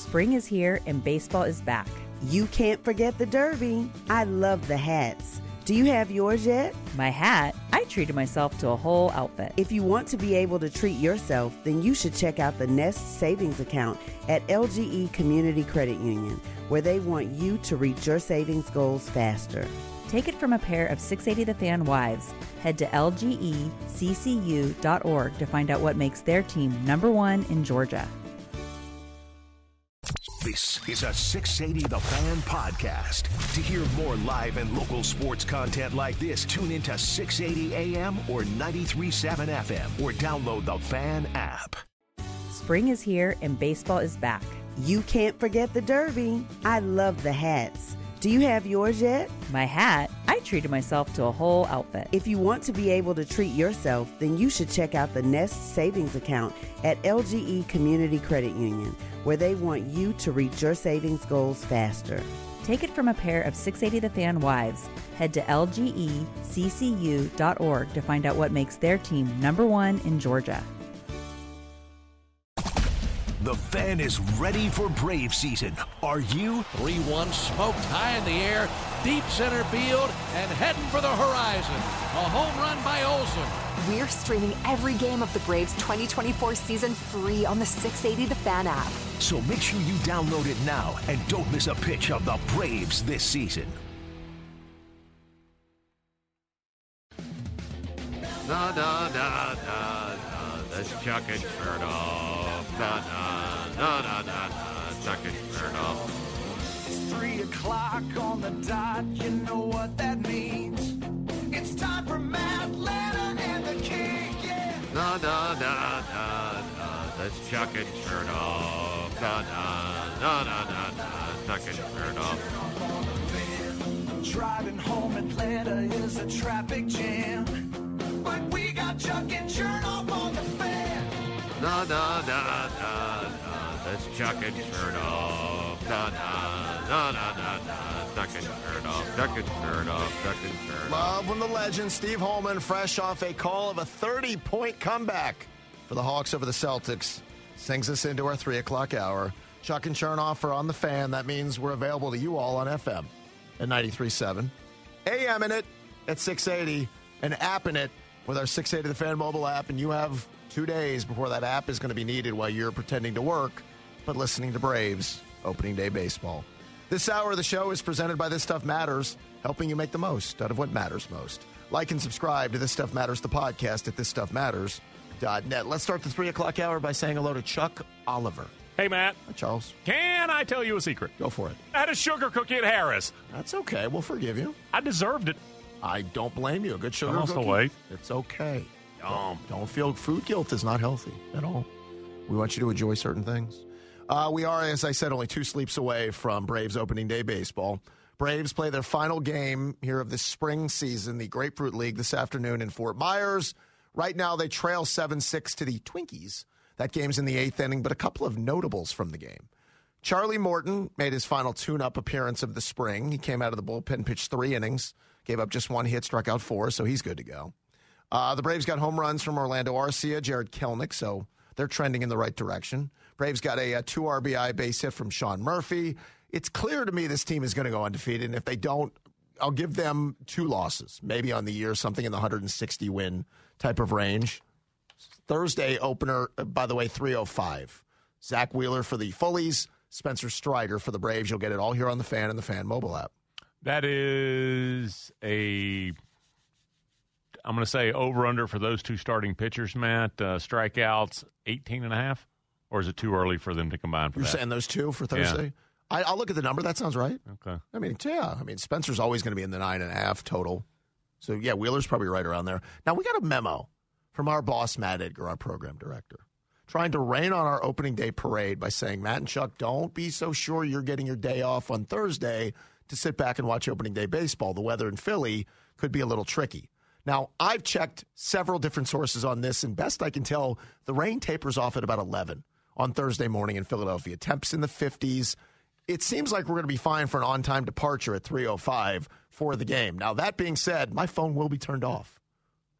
Spring is here and baseball is back. You can't forget the Derby. I love the hats. Do you have yours yet? My hat? I treated myself to a whole outfit. If you want to be able to treat yourself, then you should check out the Nest Savings Account at LGE Community Credit Union, where they want you to reach your savings goals faster. Take it from a pair of 680 The Fan wives. Head to lgeccu.org to find out what makes their team #1 in Georgia. This is a 680 The Fan podcast. To hear more live and local sports content like this, tune into 680 AM or 93.7 FM or download the Fan app. Spring is here and baseball is back. You can't forget the Derby. I love the hats. Do you have yours yet? My hat? I treated myself to a whole outfit. If you want to be able to treat yourself, then you should check out the Nest Savings Account at LGE Community Credit Union, where they want you to reach your savings goals faster. Take it from a pair of 680 The Fan wives. Head to lgeccu.org to find out what makes their team #1 in Georgia. The Fan is ready for Brave season. Are you? 3-1 smoked high in the air, deep center field, and heading for the horizon. A home run by Olsen. We're streaming every game of the Braves 2024 season free on the 680 The Fan app. So make sure you download it now and don't miss a pitch of the Braves this season. Da da da da da. Let's chuck it shirt off. Da da da da da da. Chuck it shirt off. It's 3 o'clock on the dot. You know what that means. It's time for Matt Letta and the King. Yeah. Da da da da da. Let's chuck it shirt off. Da da da da da da. Chuck it shirt off. Driving home Atlanta is a traffic jam, but we got Chuck and Chernoff on the Fan. Da da da da da. Let's chuck it shirt off. Da da da da da da. Chuck it shirt off. Chuck it shirt off. Chuck it shirt off. Love when the legend Steve Holman, fresh off a call of a 30-point comeback for the Hawks over the Celtics, sings us into our 3 o'clock hour. Chuck and Chernoff are on the Fan. That means we're available to you all on FM at 93.7, AM in it at 680, and app in it with our 680 The Fan mobile app. And you have 2 days before that app is going to be needed while you're pretending to work, but listening to Braves opening day baseball. This hour of the show is presented by This Stuff Matters, helping you make the most out of what matters most. Like and subscribe to This Stuff Matters, the podcast at thisstuffmatters.net. Let's start the 3 o'clock hour by saying hello to Chuck Oliver. Hey, Matt. Hi, Charles. Can I tell you a secret? Go for it. I had a sugar cookie at Harris. That's okay. We'll forgive you. I deserved it. I don't blame you. A good sugar Lost the cookie. weight. It's okay. Don't feel food guilt is not healthy at all. We want you to enjoy certain things. We are, as I said, only 2 sleeps away from Braves opening day baseball. Braves play their final game here of the spring season, the Grapefruit League, this afternoon in Fort Myers. Right now, they trail 7-6 to the Twinkies. That game's in the 8th inning, but a couple of notables from the game. Charlie Morton made his final tune-up appearance of the spring. He came out of the bullpen, pitched 3 innings, gave up just 1 hit, struck out 4, so he's good to go. The Braves got home runs from Orlando Arcia, Jared Kelnick, so they're trending in the right direction. Braves got a 2 RBI base hit from Sean Murphy. It's clear to me this team is going to go undefeated, and if they don't, I'll give them 2 losses, maybe on the year, something in the 160-win type of range. Thursday opener, by the way, 3:05. Zach Wheeler for the Fullies, Spencer Strider for the Braves. You'll get it all here on the Fan and the Fan mobile app. That is I'm going to say over-under for those 2 starting pitchers, Matt. Strikeouts, 18.5? Or is it too early for them to combine for You're that? saying those 2 for Thursday? Yeah. I'll look at the number. That sounds right. Okay. I mean, Spencer's always going to be in the 9.5 total. So, yeah, Wheeler's probably right around there. Now, we got a memo from our boss, Matt Edgar, our program director, trying to rain on our opening day parade by saying, Matt and Chuck, don't be so sure you're getting your day off on Thursday to sit back and watch opening day baseball. The weather in Philly could be a little tricky. Now, I've checked several different sources on this, and best I can tell, the rain tapers off at about 11 on Thursday morning in Philadelphia. Temps in the 50s. It seems like we're going to be fine for an on-time departure at 3:05 for the game. Now, that being said, my phone will be turned off.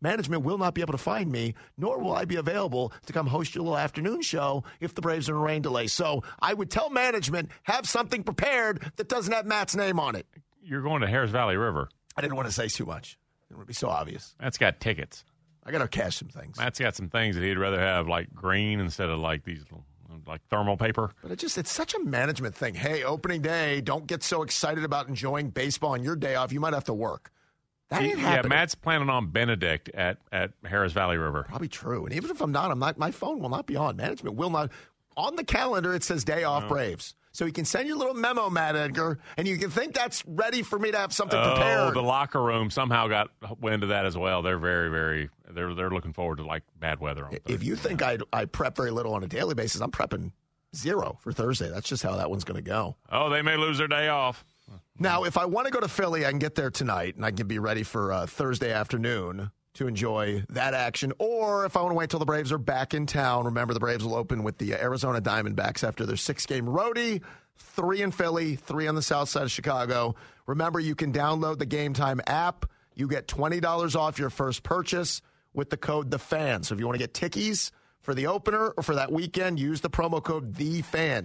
management will not be able to find me, nor will I be available to come host your little afternoon show if the Braves are in a rain delay. So I would tell management, have something prepared that doesn't have Matt's name on it. You're going to Harris Valley River. I didn't want to say too much. It would be so obvious. Matt's got tickets. I got to cash some things. Matt's got some things that he'd rather have like green instead of like these like thermal paper. But it's such a management thing. Hey, opening day, don't get so excited about enjoying baseball on your day off. You might have to work. That ain't happening. Yeah, Matt's planning on Benedict at Harris Valley River. Probably true. And even if I'm not, my phone will not be on. Management will not. On the calendar, it says day off Braves. So you can send your little memo, Matt Edgar, and you can think that's ready for me to have something prepared. Oh, the locker room somehow got wind of that as well. They're very, they're looking forward to like bad weather on Thursday. If you think I prep very little on a daily basis, I'm prepping 0 for Thursday. That's just how that one's going to go. Oh, they may lose their day off. Now, if I want to go to Philly, I can get there tonight, and I can be ready for Thursday afternoon to enjoy that action. Or if I want to wait till the Braves are back in town, remember the Braves will open with the Arizona Diamondbacks after their 6-game roadie, 3 in Philly, 3 on the south side of Chicago. Remember, you can download the Game Time app. You get $20 off your first purchase with the code THEFAN. So if you want to get tickies for the opener or for that weekend, use the promo code THEFAN,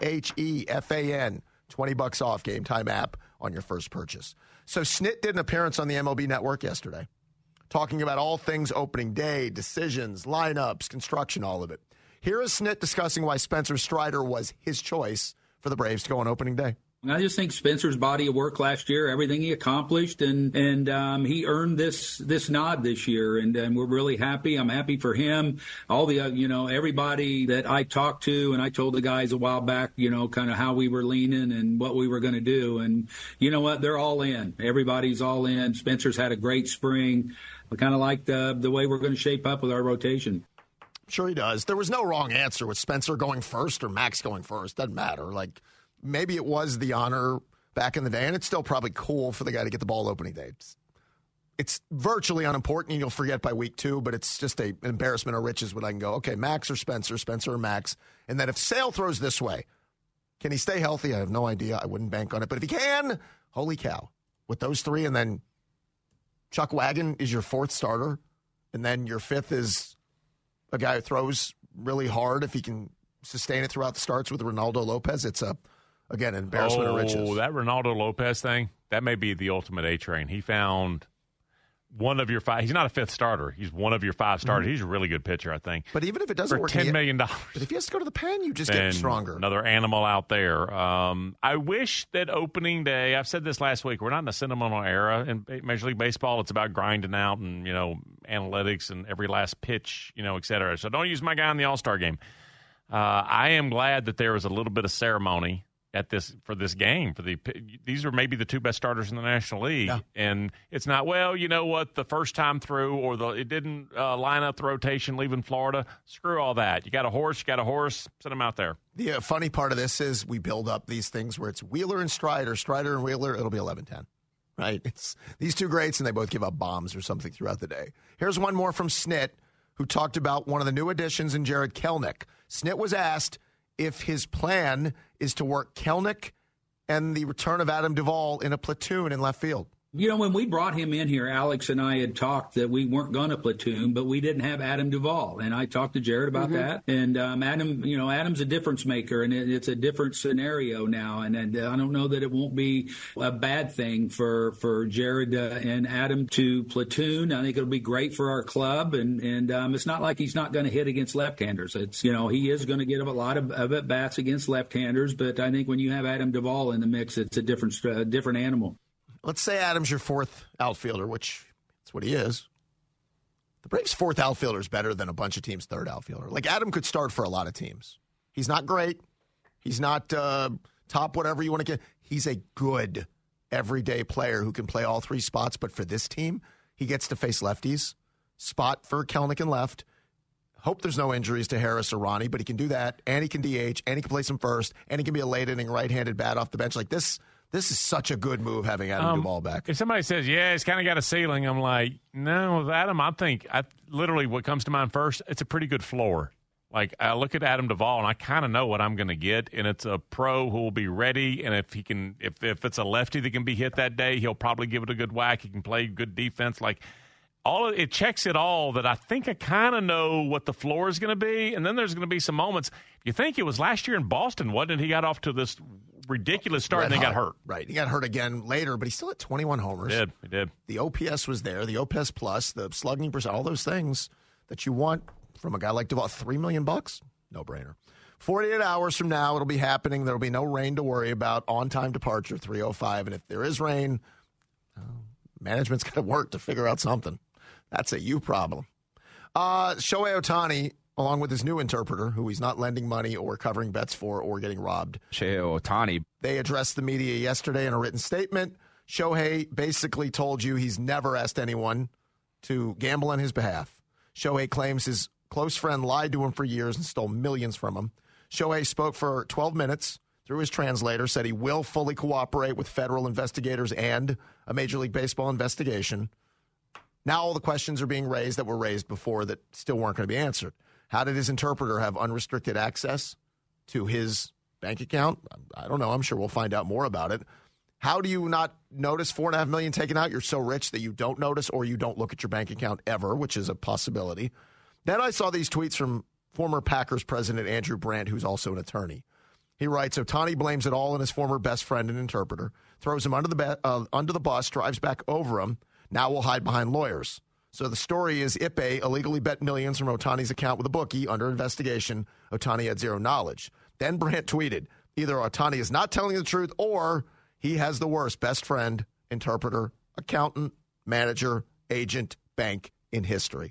THEFAN. $20 off Game Time app on your first purchase. So Snit did an appearance on the MLB Network yesterday, talking about all things opening day, decisions, lineups, construction, all of it. Here is Snit discussing why Spencer Strider was his choice for the Braves to go on opening day. I just think Spencer's body of work last year, everything he accomplished, and he earned this nod this year, and we're really happy. I'm happy for him. All the everybody that I talked to, and I told the guys a while back, kind of how we were leaning and what we were going to do, and you know what? They're all in. Everybody's all in. Spencer's had a great spring. I kind of like the way we're going to shape up with our rotation. Sure he does. There was no wrong answer with Spencer going first or Max going first. Doesn't matter. Maybe it was the honor back in the day, and it's still probably cool for the guy to get the ball opening day. It's virtually unimportant, and you'll forget by week 2, but it's just an embarrassment of riches when I can go, okay, Max or Spencer, Spencer or Max. And then if Sale throws this way, can he stay healthy? I have no idea. I wouldn't bank on it. But if he can, holy cow. With those 3, and then Chuck Wagon is your 4th starter, and then your 5th is a guy who throws really hard if he can sustain it throughout the starts with Ronaldo Lopez. It's an embarrassment of riches. Oh, that Ronaldo Lopez thing, that may be the ultimate A-train. He found one of your 5. He's not a 5th starter. He's one of your 5 starters. Mm-hmm. He's a really good pitcher, I think. But even if it doesn't for work, $10 million. But if he has to go to the pen, you just get stronger. Another animal out there. I wish that opening day, I've said this last week, we're not in a sentimental era in Major League Baseball. It's about grinding out and, analytics and every last pitch, et cetera. So don't use my guy in the All-Star game. I am glad that there was a little bit of ceremony for this game. These are maybe the 2 best starters in the National League, and it's not the first time through or it didn't line up the rotation leaving Florida. Screw all that. You got a horse, send them out there. The funny part of this is we build up these things where it's Wheeler and Strider and Wheeler. It'll be 11-10, right? It's these 2 greats, and they both give up bombs or something throughout the day. Here's one more from Snit, who talked about one of the new additions in Jared Kelnick. Snit was asked if his plan is to work Kelnick and the return of Adam Duvall in a platoon in left field. When we brought him in here, Alex and I had talked that we weren't going to platoon, but we didn't have Adam Duvall. And I talked to Jared about that. And Adam's a difference maker, and it's a different scenario now. And I don't know that it won't be a bad thing for Jared and Adam to platoon. I think it'll be great for our club. And it's not like he's not going to hit against left-handers. It's, he is going to get a lot of at-bats against left-handers. But I think when you have Adam Duvall in the mix, it's a different animal. Let's say Adam's your 4th outfielder, which is what he is. The Braves' 4th outfielder is better than a bunch of teams' 3rd outfielder. Adam could start for a lot of teams. He's not great. He's not top whatever you want to get. He's a good everyday player who can play all 3 spots. But for this team, he gets to face lefties. Spot for Kelnick and left. Hope there's no injuries to Harris or Ronnie, but he can do that. And he can DH. And he can play some first. And he can be a late inning right-handed bat off the bench. This is such a good move having Adam Duvall back. If somebody says, he's kind of got a ceiling, I'm like, no, with Adam, literally what comes to mind first, it's a pretty good floor. I look at Adam Duvall, and I kind of know what I'm going to get, and it's a pro who will be ready, and if it's a lefty that can be hit that day, he'll probably give it a good whack. He can play good defense. it checks it all that I think I kind of know what the floor is going to be. And then there's going to be some moments. You think it was last year in Boston, wasn't it? He got off to this ridiculous start and then got hurt. Right. He got hurt again later, but he still had 21 homers. He did. The OPS was there, the OPS plus, the slugging percent, all those things that you want from a guy like Duvall. $3 million? No brainer. 48 hours from now, it'll be happening. There'll be no rain to worry about. On-time departure, 3:05. And if there is rain, management's got to work to figure out something. That's a you problem. Shohei Ohtani, along with his new interpreter, who he's not lending money or covering bets for or getting robbed. Shohei Ohtani. They addressed the media yesterday in a written statement. Shohei basically told you he's never asked anyone to gamble on his behalf. Shohei claims his close friend lied to him for years and stole millions from him. Shohei spoke for 12 minutes through his translator, said he will fully cooperate with federal investigators and a Major League Baseball investigation. Now all the questions are being raised that were raised before that still weren't going to be answered. How did his interpreter have unrestricted access to his bank account? I don't know. I'm sure we'll find out more about it. How do you not notice $4.5 million taken out? You're so rich that you don't notice, or you don't look at your bank account ever, which is a possibility. Then I saw these tweets from former Packers president Andrew Brandt, who's also an attorney. He writes, Ohtani blames it all on his former best friend and interpreter, throws him under the bus, drives back over him. Now we'll hide behind lawyers. So the story is Ippei illegally bet millions from Ohtani's account with a bookie under investigation. Ohtani had zero knowledge. Then Brandt tweeted, either Ohtani is not telling the truth or he has the worst best friend, interpreter, accountant, manager, agent, bank in history.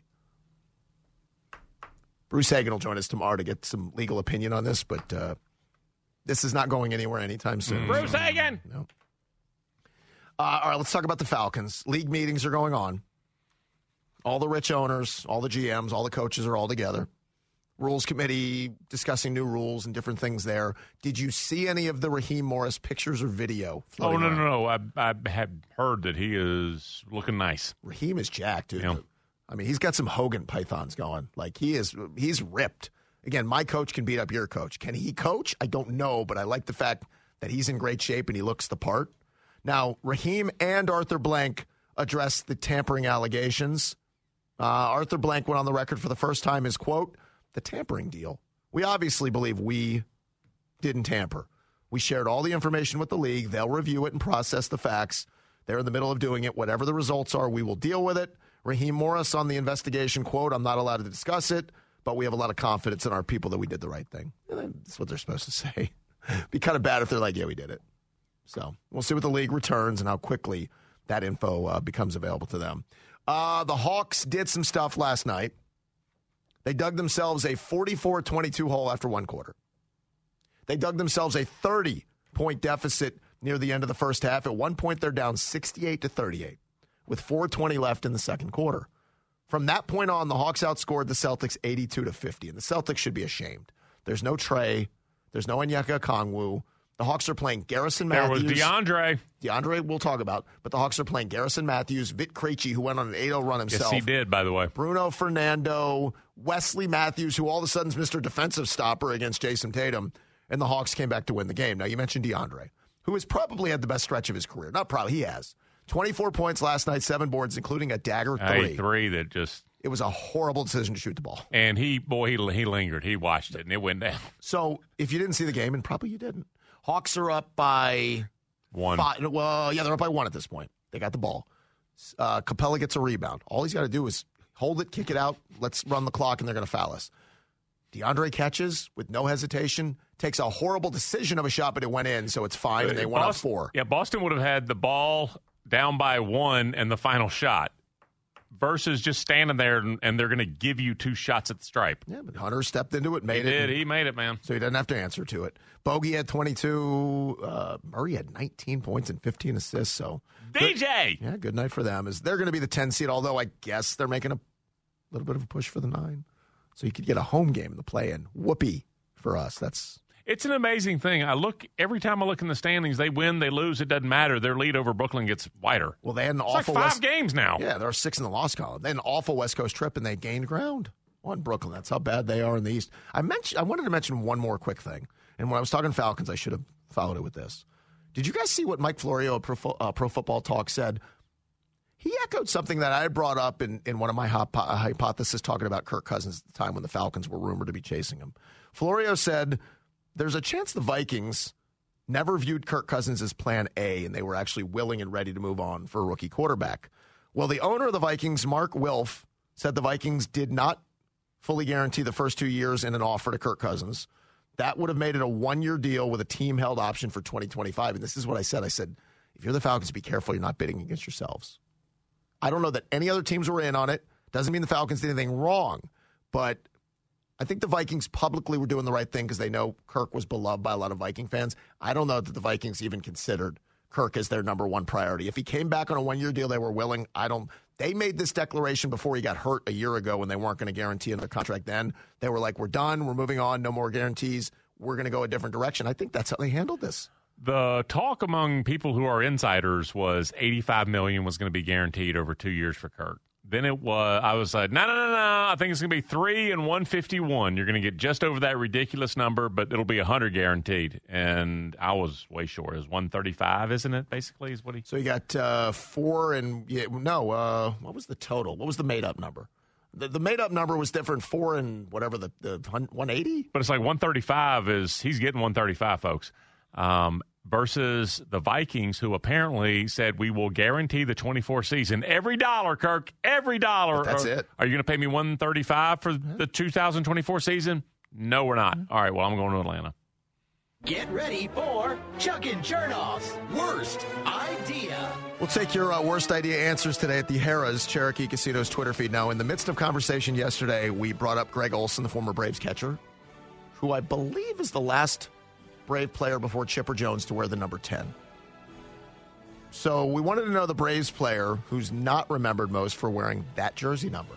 Bruce Hagen will join us tomorrow to get some legal opinion on this, but this is not going anywhere anytime soon. Bruce Hagen! No. All right, let's talk about the Falcons. League meetings are going on. All the rich owners, all the GMs, all the coaches are all together. Rules committee discussing new rules and different things there. Did you see any of the Raheem Morris pictures or video? Oh, no. I had heard that he is looking nice. Raheem is jacked, dude. Yeah. I mean, he's got some Hogan pythons going. Like, he's ripped. Again, my coach can beat up your coach. Can he coach? I don't know, but I like the fact that he's in great shape and he looks the part. Now, Raheem and Arthur Blank addressed the tampering allegations. Arthur Blank went on the record for the first time as, quote, the tampering deal. We obviously believe we didn't tamper. We shared all the information with the league. They'll review it and process the facts. They're in the middle of doing it. Whatever the results are, we will deal with it. Raheem Morris on the investigation, quote, I'm not allowed to discuss it, but we have a lot of confidence in our people that we did the right thing. And that's what they're supposed to say. Be kind of bad if they're like, yeah, we did it. So we'll see what the league returns and how quickly that info becomes available to them. The Hawks did some stuff last night. They dug themselves a 44-22 hole after one quarter. They dug themselves a 30-point deficit near the end of the first half. At one point, they're down 68-38 with 4:20 left in the second quarter. From that point on, the Hawks outscored the Celtics 82-50, and the Celtics should be ashamed. There's no Trey. There's no Onyeka Okongwu. The Hawks are playing Garrison Matthews. There was DeAndre. DeAndre we'll talk about, but the Hawks are playing Garrison Matthews, Vit Krejci, who went on an 8-0 run himself. Yes, he did, by the way. Bruno Fernando, Wesley Matthews, who all of a sudden is Mr. Defensive Stopper against Jason Tatum, and the Hawks came back to win the game. Now, you mentioned DeAndre, who has probably had the best stretch of his career. Not probably, he has. 24 points last night, 7 boards, including a dagger 3. 3 that just... It was a horrible decision to shoot the ball. And he lingered. He watched it, and it went down. So, if you didn't see the game, and probably you didn't, Hawks are up by 1. 5. Well, yeah, they're up by 1 at this point. They got the ball. Capella gets a rebound. All he's got to do is hold it, kick it out, let's run the clock, and they're going to foul us. DeAndre catches with no hesitation, takes a horrible decision of a shot, but it went in, so it's fine, and they went up 4. Yeah, Boston would have had the ball down by 1 and the final shot versus just standing there and they're going to give you 2 shots at the stripe. Yeah, but Hunter stepped into it, made it. He made it, man. So he doesn't have to answer to it. Bogey had 22. Murray had 19 points and 15 assists. So DJ! Good night for them. They're going to be the 10 seed, although I guess they're making a little bit of a push for the 9. So you could get a home game in the play-in. Whoopee for us. It's an amazing thing. Every time I look in the standings, they win, they lose, it doesn't matter. Their lead over Brooklyn gets wider. Well, they had an it's awful like 5 games now. Yeah, there are 6 in the loss column. They had an awful West Coast trip, and they gained ground on Brooklyn. That's how bad they are in the East. I wanted to mention one more quick thing. And when I was talking Falcons, I should have followed it with this. Did you guys see what Mike Florio of Pro Football Talk said? he echoed something that I brought up in one of my hypotheses talking about Kirk Cousins at the time when the Falcons were rumored to be chasing him. Florio said there's a chance the Vikings never viewed Kirk Cousins as plan A, and they were actually willing and ready to move on for a rookie quarterback. Well, the owner of the Vikings, Mark Wilf, said the Vikings did not fully guarantee the first 2 years in an offer to Kirk Cousins. That would have made it a one-year deal with a team-held option for 2025. And this is what I said. I said, if you're the Falcons, be careful you're not bidding against yourselves. I don't know that any other teams were in on it. Doesn't mean the Falcons did anything wrong. But I think the Vikings publicly were doing the right thing because they know Kirk was beloved by a lot of Viking fans. I don't know that the Vikings even considered Kirk as their number one priority. If he came back on a one-year deal, they were willing. They made this declaration before he got hurt a year ago when they weren't going to guarantee another contract then. They were like, we're done. We're moving on. No more guarantees. We're going to go a different direction. I think that's how they handled this. The talk among people who are insiders was $85 million was going to be guaranteed over 2 years for Kirk. Then I was like, no. I think it's going to be 3 and 151. You're going to get just over that ridiculous number, but it'll be 100 guaranteed. And I was way short. It was 135, isn't it? Basically, is what he. So you got 4 and what was the total? What was the made up number? The made up number was different. 4 and whatever the 180. But it's like 135 he's getting 135, folks. Versus the Vikings, who apparently said, we will guarantee the 24 season. Every dollar, Kirk, every dollar. But that's it. Are you going to pay me $135 for the 2024 season? No, we're not. All right, well, I'm going to Atlanta. Get ready for Chuck and Chernoff's Worst Idea. We'll take your worst idea answers today at the Harrah's Cherokee Casino's Twitter feed. Now, in the midst of conversation yesterday, we brought up Greg Olsen, the former Braves catcher, who I believe is the last Brave player before Chipper Jones to wear the number 10. So we wanted to know the Braves player who's not remembered most for wearing that jersey number.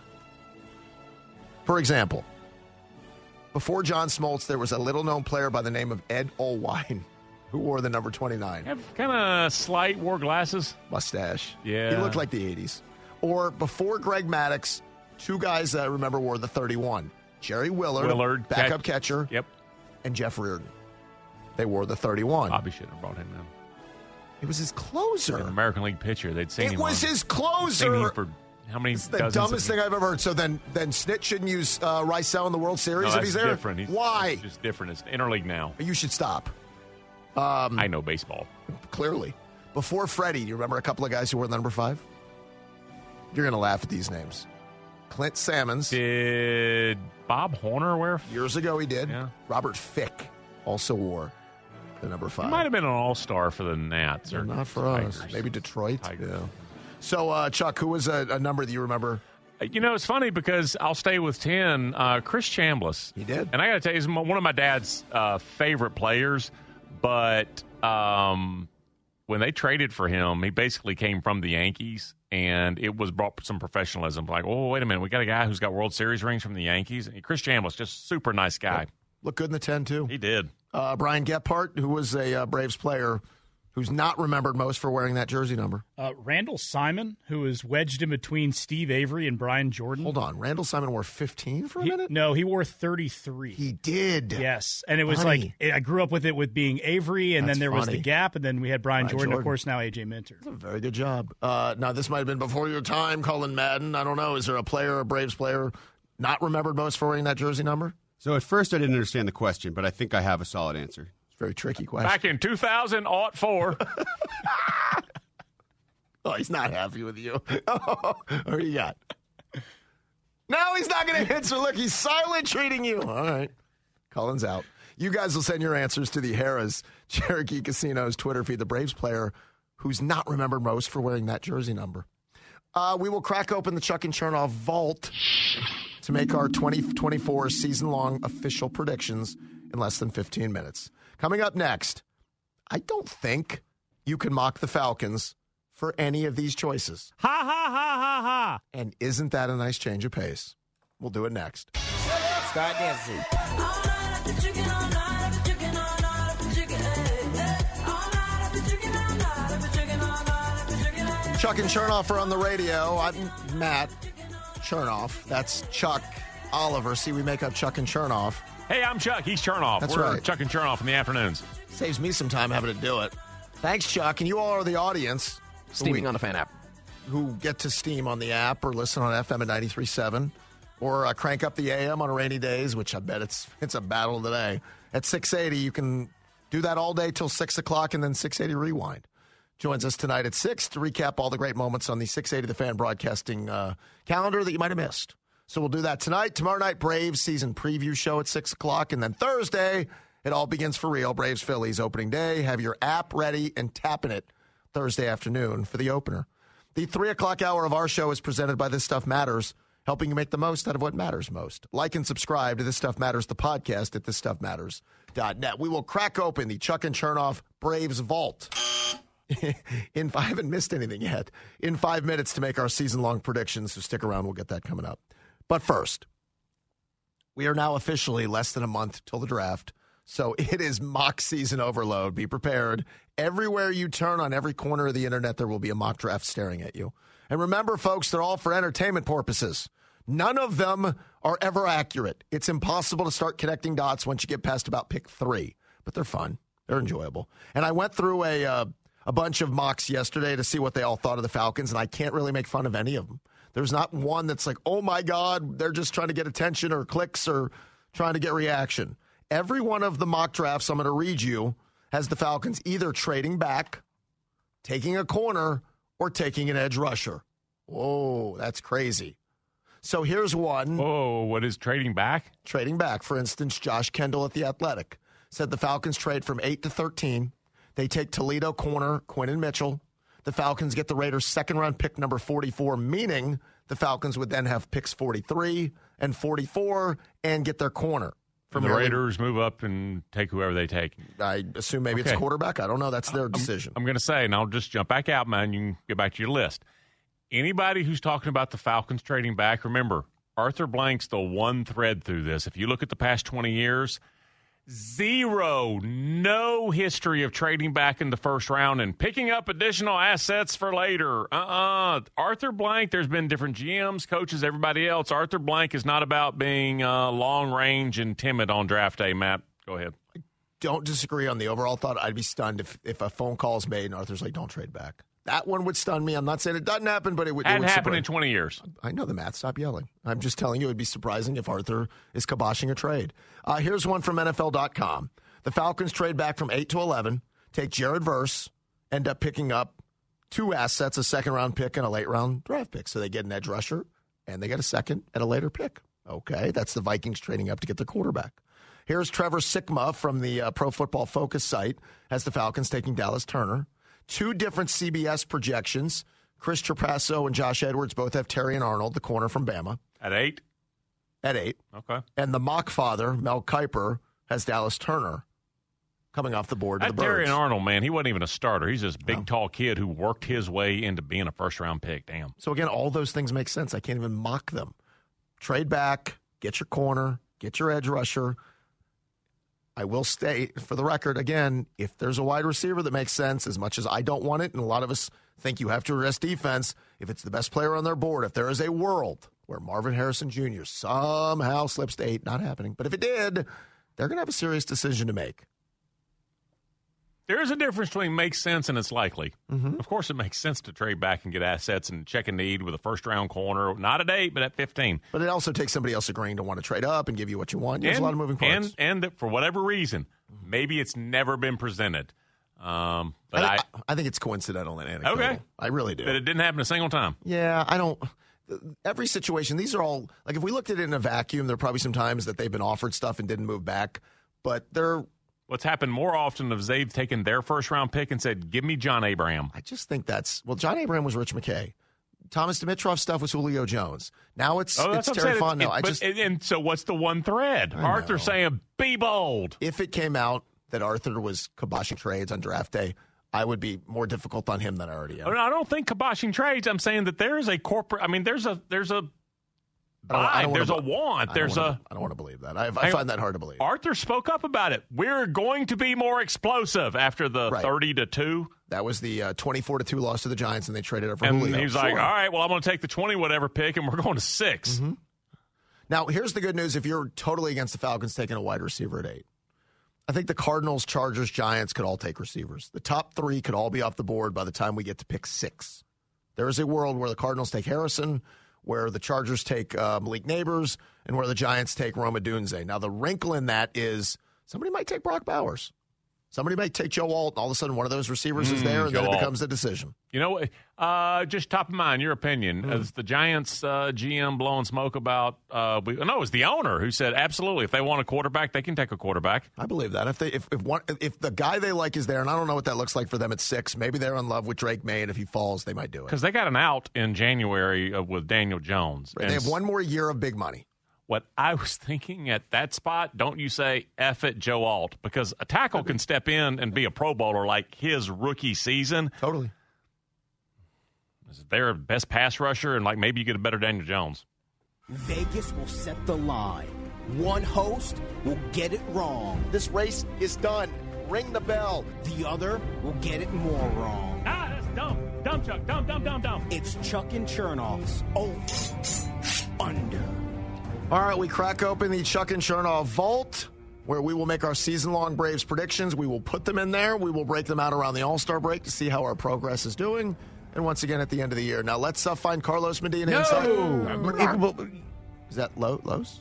For example, before John Smoltz, there was a little-known player by the name of Ed Olwine who wore the number 29. Have kind of slight, wore glasses. Mustache. Yeah. He looked like the 80s. Or before Greg Maddux, two guys that I remember wore the 31. Jerry Willard backup catcher, yep, and Jeff Reardon. They wore the 31. Bobby should have brought him in. It was his closer. An American League pitcher. They'd seen him. It was his closer. Seen him for how many? It's the dumbest thing I've ever heard. So then Snit shouldn't use Rysel in the World Series if he's there? Different. Why? It's just different. It's interleague now. You should stop. I know baseball. Clearly. Before Freddie, you remember a couple of guys who wore the number 5? You're going to laugh at these names. Clint Salmons. Did Bob Horner wear? Years ago he did. Yeah. Robert Fick also wore the number 5. He might have been an all-star for the Nats. Or not for Tigers. us. Maybe Detroit. Tigers. Yeah. So, Chuck, who was a number that you remember? You know, it's funny because I'll stay with 10. Chris Chambliss. He did. And I got to tell you, he's one of my dad's favorite players. But when they traded for him, he basically came from the Yankees, and it was brought some professionalism. Like, oh, wait a minute. We got a guy who's got World Series rings from the Yankees. And Chris Chambliss, just super nice guy. Yep. Looked good in the 10, too. He did. Brian Gephardt, who was a Braves player, who's not remembered most for wearing that jersey number. Randall Simon, who was wedged in between Steve Avery and Brian Jordan. Hold on. Randall Simon wore 15 for a minute? No, he wore 33. He did. Yes. And it was Funny. like, I grew up with it with being Avery, and That's then there was funny. the gap, and then we had Brian Jordan, of course, now A.J. Minter. That's a very good job. Now, this might have been before your time, Colin Madden. I don't know. Is there a Braves player, not remembered most for wearing that jersey number? So at first I didn't understand the question, but I think I have a solid answer. It's a very tricky question. Back in 2004. Oh, he's not happy with you. What do you got? No, he's not going to answer. Look, he's silent treating you. All right. Colin's out. You guys will send your answers to the Harrah's Cherokee Casino's Twitter feed, the Braves player who's not remembered most for wearing that jersey number. We will crack open the Chuck and Chernoff vault to make our 2024 season-long official predictions in less than 15 minutes. Coming up next, I don't think you can mock the Falcons for any of these choices. Ha, ha, ha, ha, ha. And isn't that a nice change of pace? We'll do it next. Start dancing. Chuck and Chernoff are on the radio. I'm Matt Chernoff. That's Chuck Oliver. See, we make up Chuck and Chernoff. Hey, I'm Chuck. He's Chernoff. That's We're right. Chuck and Chernoff in the afternoons. Saves me some time having to do it. Thanks, Chuck. And you all are the audience. Streaming on the Fan app. who get to steam on the app or listen on FM at 93.7 or crank up the AM on rainy days, which I bet it's a battle today. At 680, you can do that all day till 6 o'clock and then 680 Rewind. Joins us tonight at 6 to recap all the great moments on the 680 The Fan broadcasting calendar that you might have missed. So we'll do that tonight. Tomorrow night, Braves season preview show at 6 o'clock. And then Thursday, it all begins for real. Braves-Phillies opening day. Have your app ready and tapping it Thursday afternoon for the opener. The 3 o'clock hour of our show is presented by This Stuff Matters, helping you make the most out of what matters most. Like and subscribe to This Stuff Matters, the podcast at thisstuffmatters.net. We will crack open the Chuck and Chernoff Braves Vault. I haven't missed anything yet. In 5 minutes to make our season-long predictions, so stick around. We'll get that coming up. But first, we are now officially less than a month till the draft, so it is mock season overload. Be prepared. Everywhere you turn on every corner of the internet, there will be a mock draft staring at you. And remember, folks, they're all for entertainment purposes. None of them are ever accurate. It's impossible to start connecting dots once you get past about pick 3, but they're fun. They're enjoyable. And I went through a bunch of mocks yesterday to see what they all thought of the Falcons, and I can't really make fun of any of them. There's not one that's like, oh, my God, they're just trying to get attention or clicks or trying to get reaction. Every one of the mock drafts I'm going to read you has the Falcons either trading back, taking a corner, or taking an edge rusher. Whoa, that's crazy. So here's one. Whoa, what is trading back? Trading back. For instance, Josh Kendall at The Athletic said the Falcons trade from 8 to 13. They take Toledo corner Quinton Mitchell. The Falcons get the Raiders' second-round pick number 44, meaning the Falcons would then have picks 43 and 44 and get their corner. From the Raiders move up and take whoever they take. I assume maybe it's quarterback. I don't know. That's their decision. I'm going to say, and I'll just jump back out, man. You can get back to your list. Anybody who's talking about the Falcons trading back, remember, Arthur Blank's the one thread through this. If you look at the past 20 years, no history of trading back in the first round and picking up additional assets for later. Arthur Blank, there's been different GMs, coaches, everybody else. Arthur Blank is not about being long range and timid on draft day. Matt, go ahead. I don't disagree on the overall thought. I'd be stunned if a phone call is made and Arthur's like, don't trade back. That one would stun me. I'm not saying it doesn't happen, but it would. Hadn't happened in 20 years. I know the math. Stop yelling. I'm just telling you it would be surprising if Arthur is kiboshing a trade. Here's one from NFL.com. The Falcons trade back from 8 to 11, take Jared Verse, end up picking up 2 assets, a second-round pick and a late-round draft pick. So they get an edge rusher, and they get a second at a later pick. Okay, that's the Vikings trading up to get their quarterback. Here's Trevor Sikma from the Pro Football Focus site as the Falcons taking Dallas Turner. 2 different CBS projections. Chris Trapasso and Josh Edwards both have Terry and Arnold, the corner from Bama. At 8? At 8. Okay. And the mock father, Mel Kiper, has Dallas Turner coming off the board to the Birds. Terry and Arnold, man, he wasn't even a starter. He's this big, tall kid who worked his way into being a first-round pick. Damn. So, again, all those things make sense. I can't even mock them. Trade back, get your corner, get your edge rusher. I will state, for the record, again, if there's a wide receiver that makes sense, as much as I don't want it, and a lot of us think you have to address defense, if it's the best player on their board, if there is a world where Marvin Harrison Jr. somehow slips to 8, not happening, but if it did, they're going to have a serious decision to make. There is a difference between makes sense and it's likely. Mm-hmm. Of course, it makes sense to trade back and get assets and check a need with a first-round corner, not at 8, but at 15. But it also takes somebody else agreeing to want to trade up and give you what you want. There's a lot of moving parts. And that for whatever reason, maybe it's never been presented. But I think it's coincidental and anecdotal. Okay. I really do. That it didn't happen a single time. Yeah, I don't. Every situation, these are all, like if we looked at it in a vacuum, there are probably some times that they've been offered stuff and didn't move back. But they're. What's happened more often is they've taken their first-round pick and said, give me John Abraham. I just think John Abraham was Rich McKay. Thomas Dimitrov stuff was Julio Jones. Now it's Terry Fontenot. And so what's the one thread? Arthur saying, be bold. If it came out that Arthur was kiboshing trades on draft day, I would be more difficult on him than I already am. I don't think kiboshing trades. I'm saying that there is a corporate. I mean, there's a vibe. There's a want. I don't want to believe that. I find that hard to believe. Arthur spoke up about it. We're going to be more explosive after the 30-2. That was the 24-2 loss to the Giants, and they traded it for Julio. Julio. And he's like, all right, well, I'm going to take the 20-whatever pick, and we're going to 6. Mm-hmm. Now, here's the good news. If you're totally against the Falcons taking a wide receiver at 8, I think the Cardinals, Chargers, Giants could all take receivers. The top 3 could all be off the board by the time we get to pick 6. There is a world where the Cardinals take Harrison, where the Chargers take Malik Neighbors, and where the Giants take Rome Odunze. Now, the wrinkle in that is somebody might take Brock Bowers. Somebody might take Joe Alt, and all of a sudden one of those receivers is there, and then it becomes a decision. You know, just top of mind, your opinion. As the Giants GM blowing smoke about no, it was the owner who said, absolutely, if they want a quarterback, they can take a quarterback. I believe that. If the guy they like is there, and I don't know what that looks like for them at 6, maybe they're in love with Drake May, and if he falls, they might do it. Because they got an out in January with Daniel Jones. Right, they have one more year of big money. What I was thinking at that spot, don't you say F it, Joe Alt, because a tackle can step in and be a Pro Bowler like his rookie season. Totally. Is their best pass rusher, and like maybe you get a better Daniel Jones. Vegas will set the line. One host will get it wrong. This race is done. Ring the bell. The other will get it more wrong. Ah, that's dumb. Dumb, Chuck. Dumb. It's Chuck and Chernoff's Over-Under. All right, we crack open the Chuck and Chernoff Vault, where we will make our season-long Braves predictions. We will put them in there. We will break them out around the All-Star break to see how our progress is doing. And once again, at the end of the year. Now, let's find Carlos Medina inside. Is that Los?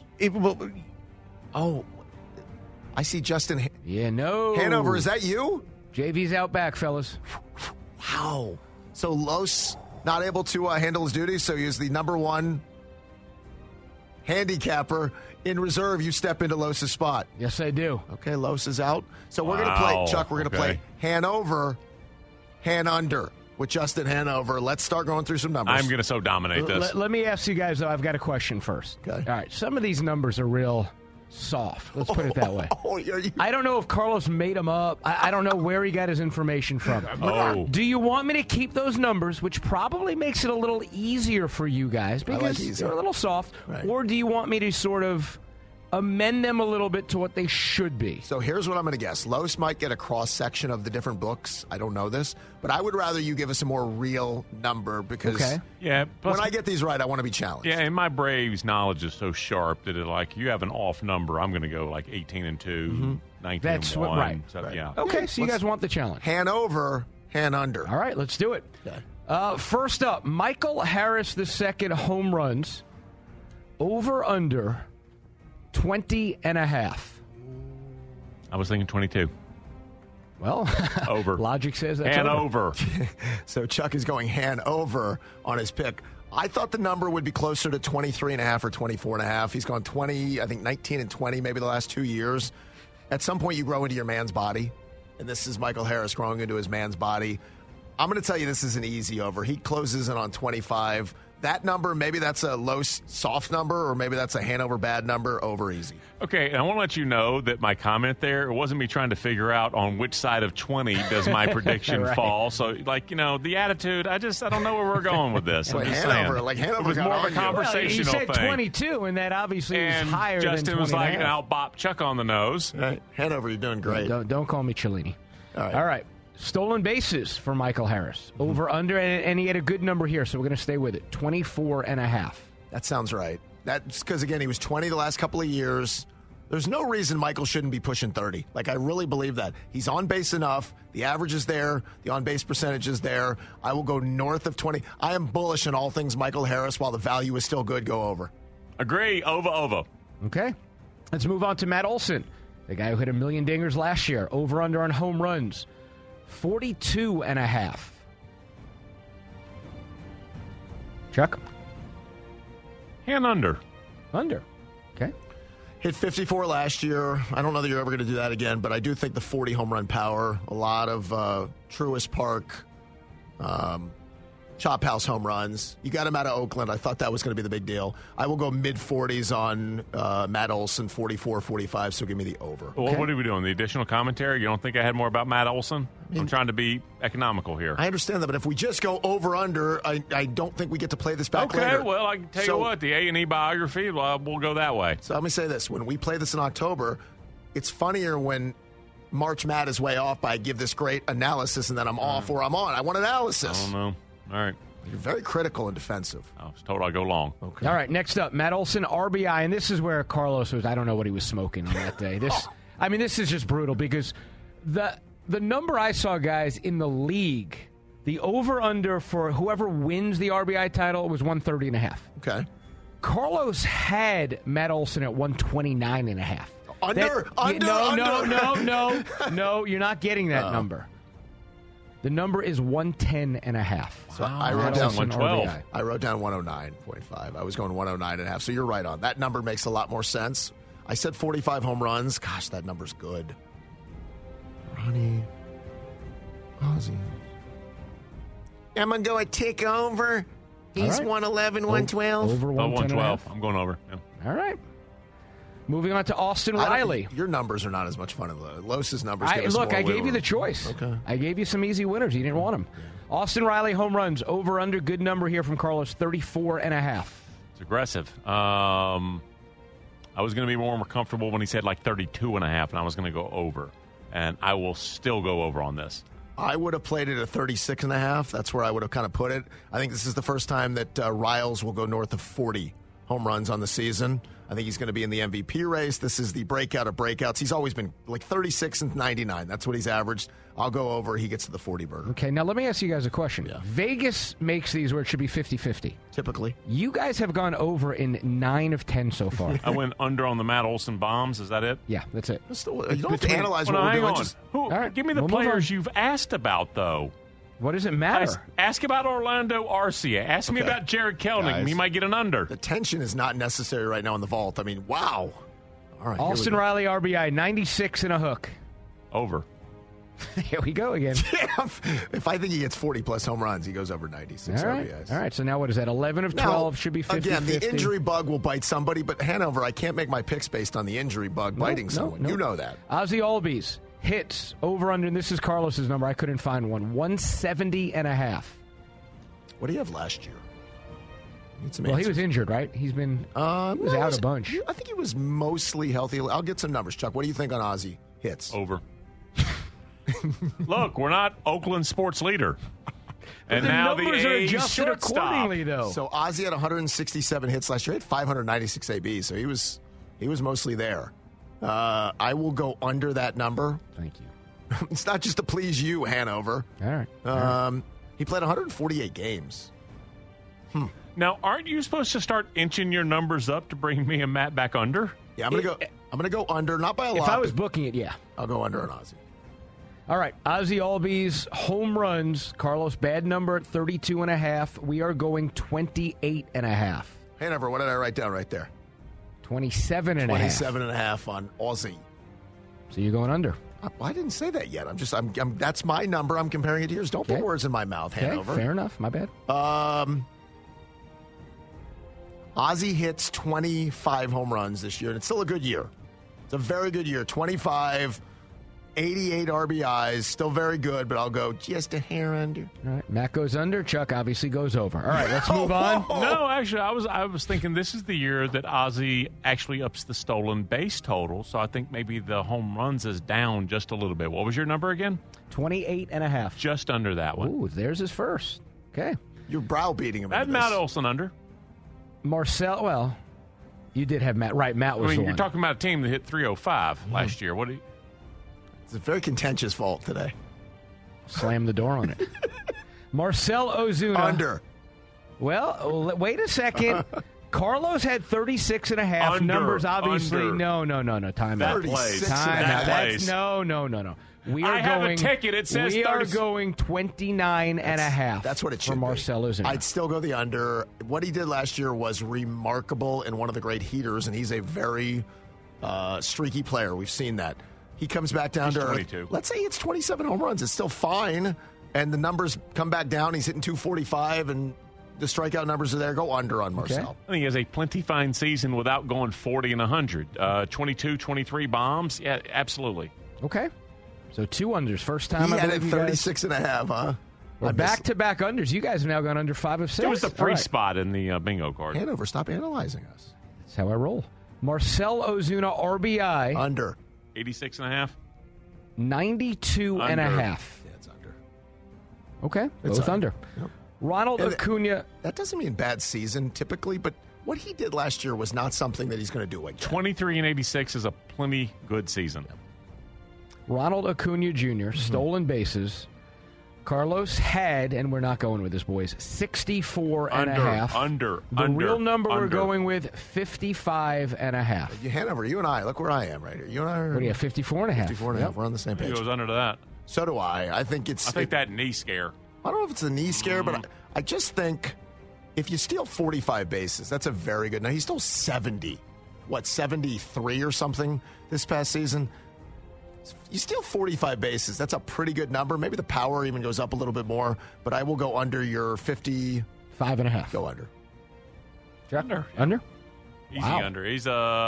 Oh, I see Justin. Hanover, is that you? JV's out back, fellas. Wow. So Los not able to handle his duties, so he is the number one handicapper. In reserve, you step into Los's spot. Yes, I do. Okay, Los is out. So we're going to play, Chuck, we're going to play Hanover, Under with Justin Hanover. Let's start going through some numbers. I'm going to dominate this. Let me ask you guys, though, I've got a question first. Okay. All right, some of these numbers are real soft. Let's put it that way. I don't know if Carlos made them up. I don't know where he got his information from. Do you want me to keep those numbers, which probably makes it a little easier for you guys because they're a little soft, or do you want me to sort of amend them a little bit to what they should be? So here's what I'm going to guess. Los might get a cross-section of the different books. I don't know this, but I would rather you give us a more real number because when I get these right, I want to be challenged. Yeah, and my Braves knowledge is so sharp that you have an off number, I'm going to go like 18-2, 19-1. That's what, right. So, yeah. Okay, so you guys want the challenge. Hanover, Under. All right, let's do it. Okay. First up, Michael Harris II home runs over under 20.5. I was thinking 22. Well, over. Logic says that's over. So Chuck is going Hanover on his pick. I thought the number would be closer to 23.5 or 24.5. He's gone 20, I think 19 and 20 maybe the last 2 years. At some point you grow into your man's body, and this is Michael Harris growing into his man's body. I'm going to tell you this is an easy over. He closes in on 25. That number, maybe that's a low soft number, or maybe that's a Hanover bad number, over easy. Okay, and I want to let you know that my comment there, it wasn't me trying to figure out on which side of 20 does my prediction fall. So, the attitude, I don't know where we're going with this. I'm just Hanover, saying. Hanover it was more of a conversational thing. You said thing. 22, and that obviously is higher Justin than 20. was like, I'll bop Chuck on the nose. Right. Hanover, you're doing great. Don't call me Cellini. All right. Stolen bases for Michael Harris. Over, under, and he had a good number here, so we're going to stay with it. 24.5. That sounds right. That's because, again, he was 20 the last couple of years. There's no reason Michael shouldn't be pushing 30. I really believe that. He's on base enough. The average is there. The on-base percentage is there. I will go north of 20. I am bullish on all things Michael Harris. While the value is still good, go over. Agree. Over. Okay. Let's move on to Matt Olson, the guy who hit 1 million dingers last year. Over, under on home runs. 42.5. Chuck? Under. Okay. Hit 54 last year. I don't know that you're ever going to do that again, but I do think the 40 home run power, a lot of Truist Park, Chop House home runs. You got him out of Oakland. I thought that was going to be the big deal. I will go mid-40s on Matt Olson, 44, 45, so give me the over. Well, what are we doing? The additional commentary? You don't think I had more about Matt Olson? I'm trying to be economical here. I understand that, but if we just go over-under, I don't think we get to play this back later. Okay, well, I can tell you what, the A&E biography, we'll go that way. So let me say this. When we play this in October, it's funnier when March Matt is way off, but I give this great analysis, and then I'm off or I'm on. I want analysis. I don't know. All right. You're very critical and defensive. I was told I'd go long. Okay. All right, next up, Matt Olson, RBI, and this is where Carlos was, I don't know what he was smoking on that day. This is just brutal because the number I saw, guys, in the league The over-under for whoever wins the RBI title was 130.5. Okay. Carlos had Matt Olson at 129.5. No, you're not getting that number. The number is 110.5. So I wrote down 112. I wrote down 109.5. I was going 109.5. So you're right on. That number makes a lot more sense. I said 45 home runs. Gosh, that number's good. Ronnie, Ozzy. I'm going to go a tick over. He's 111, 112. Over 112. I'm going over. Yeah. All right. Moving on to Austin Riley. Your numbers are not as much fun. Los's numbers give us Look, more I gave you the choice. Okay. I gave you some easy winners. You didn't want them. Yeah. Austin Riley home runs. Over under. Good number here from Carlos. 34.5. It's aggressive. I was going to be more comfortable when he said like 32.5, and I was going to go over. And I will still go over on this. I would have played it at 36.5. That's where I would have kind of put it. I think this is the first time that Riles will go north of 40 home runs on the season. I think he's going to be in the MVP race. This is the breakout of breakouts. He's always been like 36 and 99. That's what he's averaged. I'll go over. He gets to the 40 burger. Okay, now let me ask you guys a question. Yeah. Vegas makes these where it should be 50-50. Typically. You guys have gone over in 9 of 10 so far. I went under on the Matt Olson bombs. Is that it? Yeah, that's it. You don't have to analyze what we're doing. All right, give me the players you've asked about, though. What does it matter? Ask about Orlando Arcia. Ask me about Jared Kelnick. Guys, he might get an under. The tension is not necessary right now in the vault. I mean, wow. All right. Austin Riley, RBI, 96 and a hook. Over. Here we go again. If I think he gets 40-plus home runs, he goes over 96 RBIs. All right, so now what is that? 11 of 12 now, should be 50-50. Again, the injury bug will bite somebody, but Hanover, I can't make my picks based on the injury bug biting someone. You know that. Ozzy Albies. Hits over under, and this is Carlos's number. I couldn't find one. 170.5. What do you have last year? Well, he was injured, right? He was out a bunch. I think he was mostly healthy. I'll get some numbers, Chuck. What do you think on Ozzy hits? Over. Look, we're not Oakland sports leader. And the now numbers the are A's adjusted shortstop. accordingly, though. So Ozzy had 167 hits last year. He had 596 ABs, so he was mostly there. I will go under that number. Thank you. It's not just to please you, Hanover. All right. He played 148 games. Now, aren't you supposed to start inching your numbers up to bring me and Matt back under? Yeah, I'm gonna go under, not by a lot. If I was booking it, yeah. I'll go under on Ozzy. All right, Ozzy Albies, home runs. Carlos, bad number at 32.5. We are going 28.5. Hanover, what did I write down right there? 27.5. 27.5 on Aussie. So you're going under. I didn't say that yet. I'm that's my number. I'm comparing it to yours. Don't put words in my mouth, Hanover. Fair enough. My bad. Ozzy hits 25 home runs this year, and it's still a good year. It's a very good year. 25, 88 RBIs, still very good, but I'll go just a hair under. All right, Matt goes under. Chuck obviously goes over. All right, let's move on. No, actually, I was thinking this is the year that Ozzy actually ups the stolen base total, so I think maybe the home runs is down just a little bit. What was your number again? 28.5. Just under that one. Ooh, there's his first. Okay. You're browbeating him. Had Matt Olson under. Marcel, well, you did have Matt. Right, Matt was the one. You're talking about a team that hit 305 last year. What do you... It's a very contentious vault today. Slam the door on it. Marcel Ozuna. Under. Well, wait a second. Carlos had 36.5. Under, Numbers, obviously. under. No. Time out. No. We are have going, a ticket. It says we are going 29.5. That's what it should for Marcel Ozuna. I'd still go the under. What he did last year was remarkable and one of the great heaters, and he's a very streaky player. We've seen that. He comes back down to 22. Let's say it's 27 home runs. It's still fine, and the numbers come back down. He's hitting 245, and the strikeout numbers are there. Go under on Marcel. Okay. I think he has a plenty fine season without going 40 and 100. 22, 23 bombs. Yeah, absolutely. Okay. So 2 unders. First time he I had believe it you 36.5, huh? We're back-to-back unders. You guys have now gone under 5 of 6. It was the free spot in the bingo card. Hanover, stop analyzing us. That's how I roll. Marcel Ozuna, RBI. Under. 86.5. 92.5. Yeah, it's under. Okay, It's both under. Yep. Ronald Acuna. That doesn't mean bad season typically, but what he did last year was not something that he's going to do again. 23 and 86 is a plenty good season. Ronald Acuna Jr., stolen bases. Carlos had, and we're not going with this, boys, 64 and a half. Under. The real number we're going with, 55 and a half. Hanover, you and I, look where I am right here. You and I are... What do you have, 54 and a half? 54 and a half. We're on the same page. He goes under to that. So do I. I think that knee scare. I don't know if it's a knee scare, but I just think if you steal 45 bases, that's a very good... Now, he stole 70. 73 or something this past season? You steal 45 bases. That's a pretty good number. Maybe the power even goes up a little bit more, but I will go under your 55 and a half. Go under. Under? Easy under. He's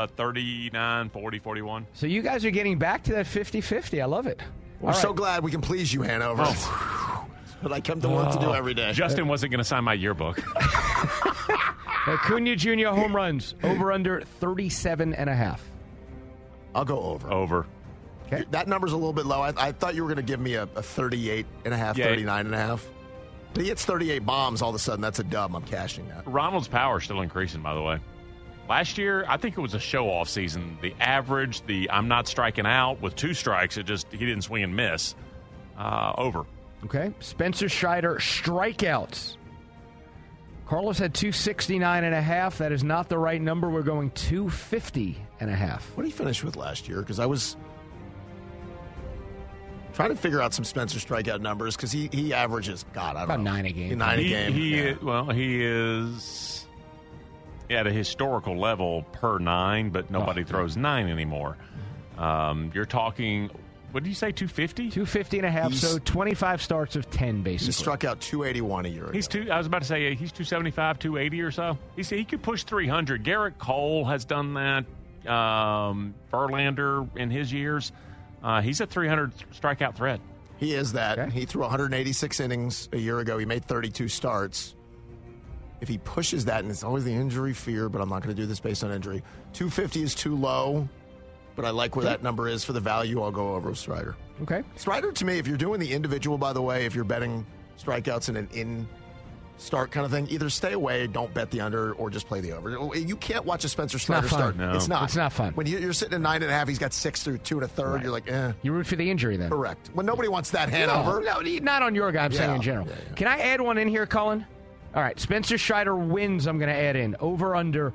39, 40, 41. So you guys are getting back to that 50-50. I love it. We're so glad we can please you, Hanover. But I come to work to do every day. Justin wasn't going to sign my yearbook. Acuna Jr. home runs, over under 37 and a half. I'll go over. Over. Okay. That number's a little bit low. I thought you were going to give me a 38 and a half, 39 and a half. But he hits 38 bombs all of a sudden. That's a dub. I'm cashing that. Ronald's power is still increasing, by the way. Last year, I think it was a show-off season. The average, I'm not striking out with 2 strikes. He didn't swing and miss. Over. Okay. Spencer Strider, strikeouts. Carlos had 269 and a half. That is not the right number. We're going 250 and a half. What did he finish with last year? Because I was trying to figure out some Spencer strikeout numbers because he averages, I don't know. About 9 a game. 9 a game. He is at a historical level per 9, but nobody throws 9 anymore. You're talking... What did you say, 250? 250 and a half, so 25 starts of 10, basically. He struck out 281 a year ago. I was about to say, he's 275, 280 or so. He could push 300. Garrett Cole has done that. Verlander in his years. He's a 300 strikeout threat. He is that. Okay. He threw 186 innings a year ago. He made 32 starts. If he pushes that, and it's always the injury fear, but I'm not going to do this based on injury, 250 is too low. But I like where that number is for the value. I'll go over with Strider. Okay. Strider, to me, if you're doing the individual, by the way, if you're betting strikeouts in an in-start kind of thing, either stay away, don't bet the under, or just play the over. You can't watch a Spencer Strider start. No. It's not. It's not fun. When you're sitting at 9.5, he's got 6 through 2 1/3. Right. You're like, eh. You root for the injury then. Correct. Well, nobody wants that Hanover. No, not on your guy. I'm saying in general. Yeah. Can I add one in here, Cullen? All right. Spencer Strider wins. I'm going to add in over under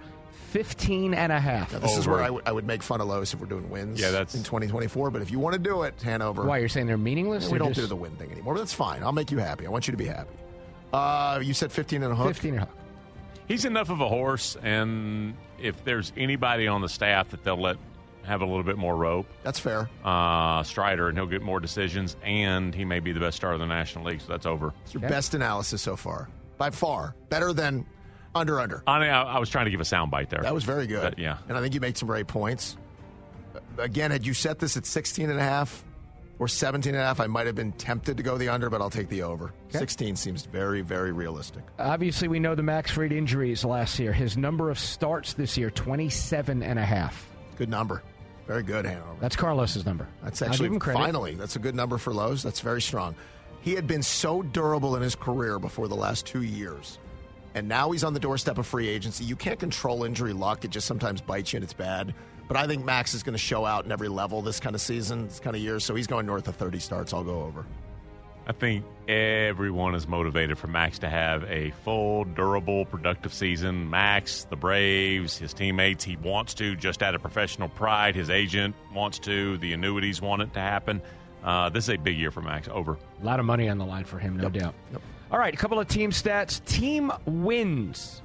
15 and a half. Now, this is where I would make fun of Los if we're doing wins in 2024. But if you want to do it, Hanover. Why, you're saying they're meaningless? We don't do the win thing anymore. But that's fine. I'll make you happy. I want you to be happy. You said 15 and a hook? 15 and a hook. He's enough of a horse, and if there's anybody on the staff that they'll let have a little bit more rope. That's fair. Strider, and he'll get more decisions, and he may be the best starter in the National League, so that's over. It's your best analysis so far. By far. Better than... Under. I was trying to give a soundbite there. That was very good. But, yeah. And I think you made some great points. Again, had you set this at 16 and a half or 17 and a half, I might have been tempted to go the under, but I'll take the over. Okay. 16 seems very, very realistic. Obviously, we know the Max Fried injuries last year. His number of starts this year, 27 and a half. Good number. Very good, Hanover. That's Carlos's number. That's actually, finally, that's a good number for Lowe's. That's very strong. He had been so durable in his career before the last 2 years. And now he's on the doorstep of free agency. You can't control injury luck. It just sometimes bites you and it's bad. But I think Max is going to show out in every level this kind of season, this kind of year. So he's going north of 30 starts. I'll go over. I think everyone is motivated for Max to have a full, durable, productive season. Max, the Braves, his teammates, he wants to just out of professional pride. His agent wants to. The annuities want it to happen. This is a big year for Max. Over. A lot of money on the line for him, no doubt. Yep. All right, a couple of team stats. Team wins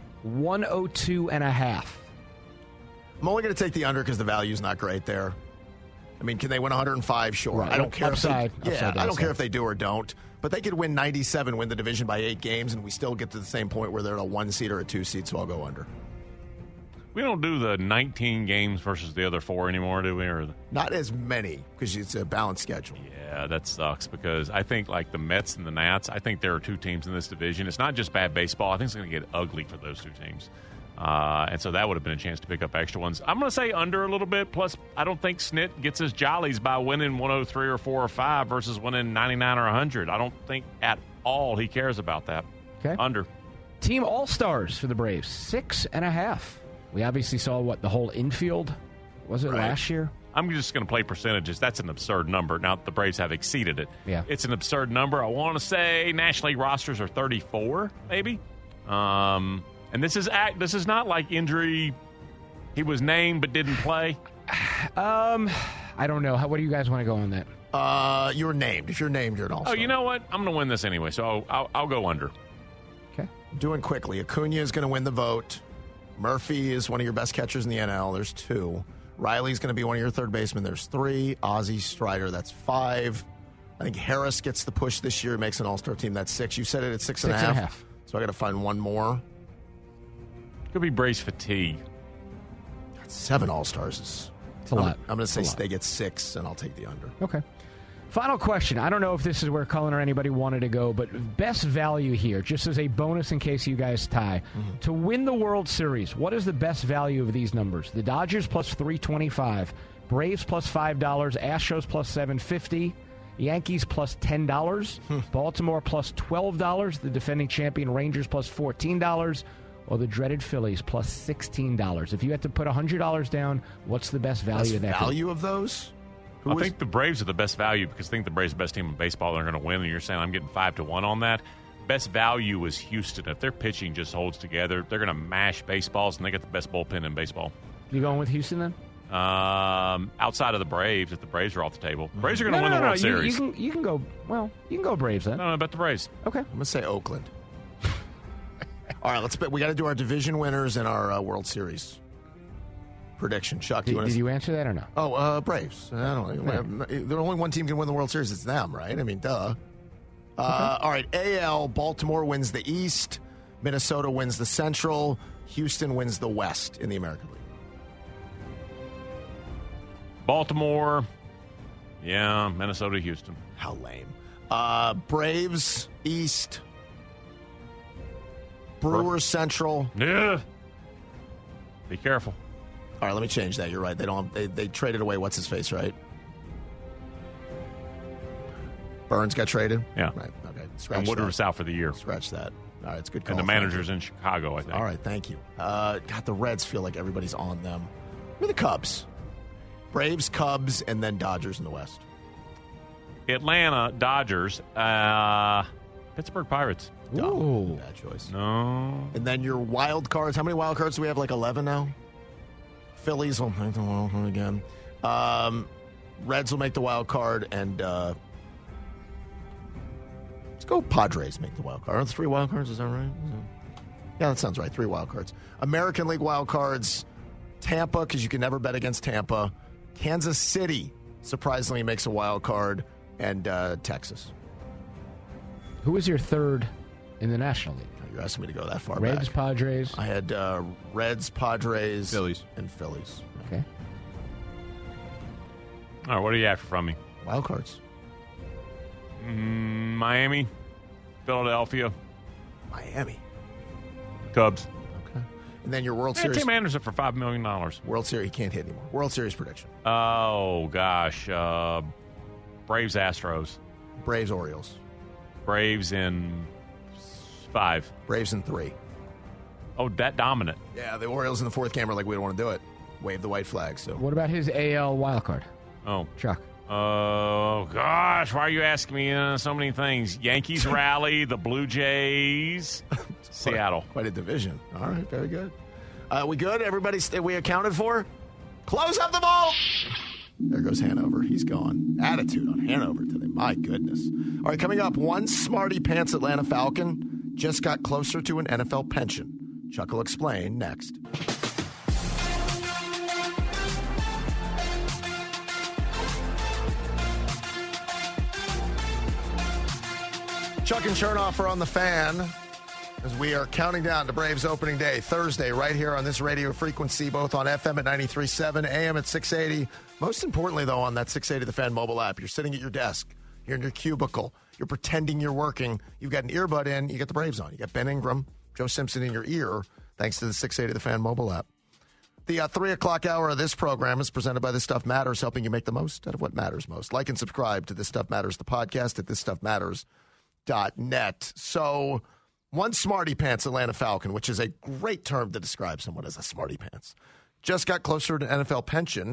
102 and a half. I'm only going to take the under because the value's not great there. I mean, can they win 105? Sure. Right. I don't care upside, I don't care if they do or don't. But they could win 97, win the division by 8 games, and we still get to the same point where they're a 1 seed or a 2 seed. So I'll go under. We don't do the 19 games versus the other 4 anymore, do we? Or not as many because it's a balanced schedule. Yeah, that sucks because I think like the Mets and the Nats, I think there are 2 teams in this division. It's not just bad baseball. I think it's going to get ugly for those 2 teams. And so that would have been a chance to pick up extra ones. I'm going to say under a little bit. Plus, I don't think Snit gets his jollies by winning 103 or 4 or 5 versus winning 99 or 100. I don't think at all he cares about that. Okay. Under. Team All-Stars for the Braves, 6.5. We obviously saw the whole infield, was it last year? I'm just going to play percentages. That's an absurd number. Now, the Braves have exceeded it. Yeah. It's an absurd number. I want to say National League rosters are 34, maybe. And this is not like injury. He was named but didn't play. I don't know. What do you guys want to go on that? You were named. If you're named, you're an all-star. Oh, you know what? I'm going to win this anyway, so I'll go under. Okay. Doing quickly. Acuna is going to win the vote. Murphy is one of your best catchers in the NL. There's 2. Riley's going to be one of your third basemen. There's 3. Ozzie, Strider, that's 5. I think Harris gets the push this year, makes an all-star team. That's 6. You said it at 6.5. 6.5. So I got to find one more. Could be Braves fatigue. 7 all-stars. It's a lot. I'm going to say they get 6, and I'll take the under. Okay. Final question. I don't know if this is where Cullen or anybody wanted to go, but best value here, just as a bonus in case you guys tie. Mm-hmm. To win the World Series, what is the best value of these numbers? The Dodgers plus $3.25, Braves plus $5, Astros plus $7.50, Yankees plus $10, Baltimore plus $12, the defending champion Rangers plus $14, or the dreaded Phillies plus $16. If you had to put $100 down, what's the best value of that? Value of those? I think the Braves are the best value because I think the Braves are the best team in baseball. They're going to win, and you're saying I'm getting 5-1 on that. Best value is Houston. If their pitching just holds together, they're going to mash baseballs, and they get the best bullpen in baseball. You going with Houston then? Outside of the Braves, if the Braves are off the table, Braves are going to win the World Series. You can go. Well, you can go Braves then. No, about the Braves. Okay, I'm going to say Oakland. All right, let's bet. We got to do our division winners and our World Series prediction. Chuck, did you answer that or no? Oh, Braves. I don't know. Okay. There's only one team can win the World Series. It's them, right? I mean, duh. All right, AL, Baltimore wins the East. Minnesota wins the Central. Houston wins the West in the American League. Baltimore. Yeah, Minnesota, Houston. How lame. Braves, East. Brewers, Central. Yeah. Be careful. All right, let me change that. You're right. They traded away what's his face, right? Burns got traded. Yeah. Right. Okay. Scratch and Woodruff's out for the year. Scratch that. All right, it's a good call. And the manager's in Chicago, I think. All right, thank you. God, the Reds feel like everybody's on them. Who are the Cubs? Braves, Cubs, and then Dodgers in the West. Atlanta, Dodgers, Pittsburgh Pirates. Ooh. Bad choice. No. And then your wild cards. How many wild cards do we have? Like 11 now? Phillies will make the wild card again. Reds will make the wild card, and let's go Padres make the wild card. Are there 3 wild cards? Is that right? Yeah, that sounds right. 3 wild cards. American League wild cards, Tampa, because you can never bet against Tampa. Kansas City, surprisingly, makes a wild card, and Texas. Who was your third in the National League? You're asking me to go that far Reds, back. Padres. I had Reds, Padres, Phillies, and Phillies. Okay. All right, what do you have from me? Wild cards. Miami, Philadelphia, Miami, Cubs. Okay. And then your World Series. Tim Anderson for $5 million. World Series, he can't hit anymore. World Series prediction. Oh, gosh. Braves, Astros. Braves, Orioles. Braves in 5. Braves in 3. Oh, that dominant. Yeah, the Orioles in the 4th game are like, we don't want to do it. Wave the white flag. So what about his AL wild card? Oh, Chuck. Oh, gosh. Why are you asking me so many things? Yankees rally, the Blue Jays, Seattle. Quite a division. All right, very good. We good? Everybody we accounted for? Close up the vault! There goes Hanover. He's gone. Attitude on Hanover today. My goodness. All right, coming up, one smarty pants Atlanta Falcon just got closer to an NFL pension. Chuck will explain next. Chuck and Chernoff are on the Fan as we are counting down to Braves opening day, Thursday, right here on this radio frequency, both on FM at 93.7, AM at 680. Most importantly, though, on that 680 The Fan mobile app, you're sitting at your desk, you're in your cubicle, you're pretending you're working, you've got an earbud in, you got the Braves on. You got Ben Ingram, Joe Simpson in your ear, thanks to the 680 The Fan mobile app. The 3 o'clock hour of this program is presented by This Stuff Matters, helping you make the most out of what matters most. Like and subscribe to This Stuff Matters, the podcast at thisstuffmatters.net. So, one smarty pants Atlanta Falcon, which is a great term to describe someone as a smarty pants, just got closer to NFL pension.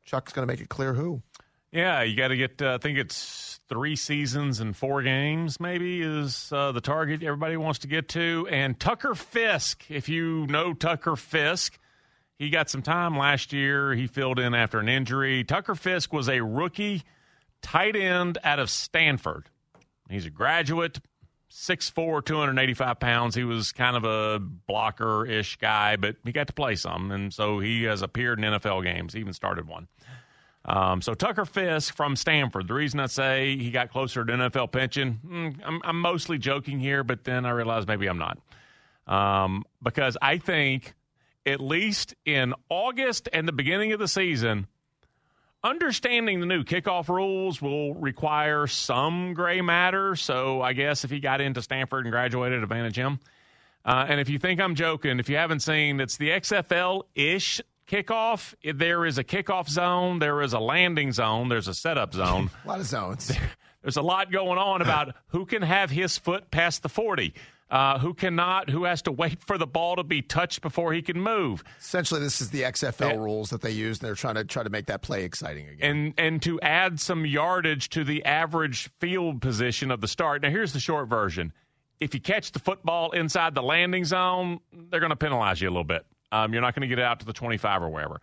Chuck's going to make it clear who. Yeah, you got to get, I think it's 3 seasons and 4 games maybe is the target everybody wants to get to. And Tucker Fisk, if you know Tucker Fisk, he got some time last year. He filled in after an injury. Tucker Fisk was a rookie tight end out of Stanford. He's a graduate, 6'4", 285 pounds. He was kind of a blocker-ish guy, but he got to play some, and so he has appeared in NFL games. He even started one. So Tucker Fisk from Stanford. The reason I say he got closer to NFL pension, I'm mostly joking here, but then I realize maybe I'm not. Because I think at least in August and the beginning of the season, understanding the new kickoff rules will require some gray matter, so I guess if he got into Stanford and graduated, advantage him. And if you think I'm joking, if you haven't seen, it's the XFL-ish kickoff. There is a kickoff zone. There is a landing zone. There's a setup zone. A lot of zones. There's a lot going on about who can have his foot past the 40. Who cannot, who has to wait for the ball to be touched before he can move. Essentially, this is the XFL rules that they use, and they're trying to make that play exciting again. And to add some yardage to the average field position of the start. Now, here's the short version. If you catch the football inside the landing zone, they're going to penalize you a little bit. You're not going to get it out to the 25 or wherever.